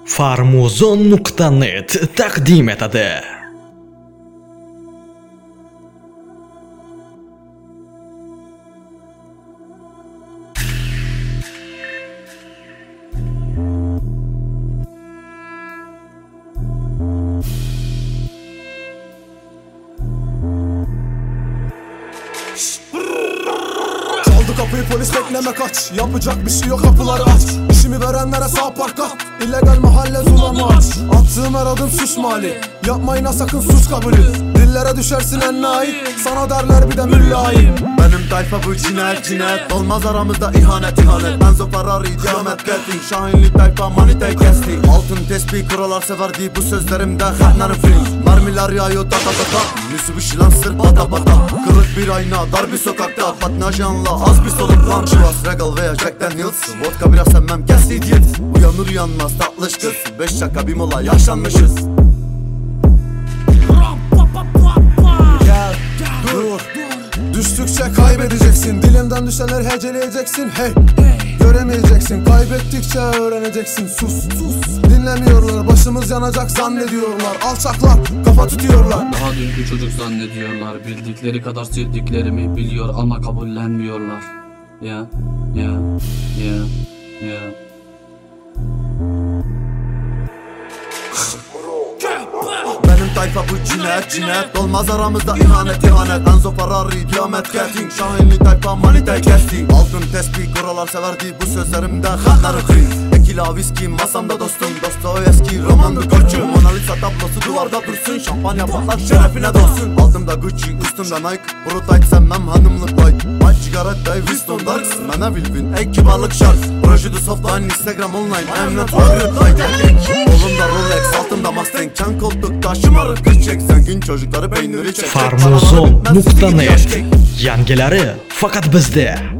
Farmuzon.net taqdim etadi. Çaldı kapıyı polis, bekleme kaç. Yapacak bir şey yok, kapıları aç. İşimi verenlere sağ park at. İllegal mahalle zulama aç. Attığım her adım suç mali. Yapmayın ha sakın, sus kabulü. Dillere düşersin ennayi. Sana derler bir de müllayim. Benim tayfa bu cinayet. Olmaz aramızda ihanet. Benzo Ferrari diyamet getting. Şahinli tayfa manite kesti. Altın tespih kralar severdi bu sözlerimde. Hətnərin film. Mermiler yağıyor ta. Mitsubishi Lancer bata. Kırık bir ayna, dar bir sokakta. Patnajanla az bir soluk lan. Chivas Regal veya Jack Daniels. Vodka biraz emmem kesti diyet. Uyanır uyanmaz tatlış kız. 5 şaka bir mola yaşanmışız. Gel, dur. Düştükçe kaybedeceksin. Dilinden düşenleri heceleyeceksin. Hey, göremeyeceksin. Kaybettikçe öğreneceksin. Sus. Dinlemiyorlar, başımız yanacak zannediyorlar. Alçaklar, kafa tutuyorlar. Daha dünkü çocuk zannediyorlar. Bildikleri kadar sevdiklerimi biliyor ama kabullenmiyorlar. Ya. Benim tayfa bu cinayet. Olmaz aramızda ihanet. Benzo Ferrari diyamet getting. Şahinli tayfa manite kesti. Altın tespih kralar severdi bu sözlerimde. Hətnərin film. Tekila viski masamda dostum. Dostoyevski romandı koçum. Mona Lisa tablosu duvarda dursun. Şampanya patlar şerefine dolsun. Altımda Gucci, üstümde Nike. Pro tight semmem hanımlık light. White cigarette Winston Darks. Mənə bilbin ey kibarlık şart. Projede softline, Instagram online. I'm not worried like a king. Kolumda Rolex, altımda Mustang. Çan koltukta şımarık kız çek. Zengin çocukları peyniri çek. Farmuzon.net yangilari faqat bizda.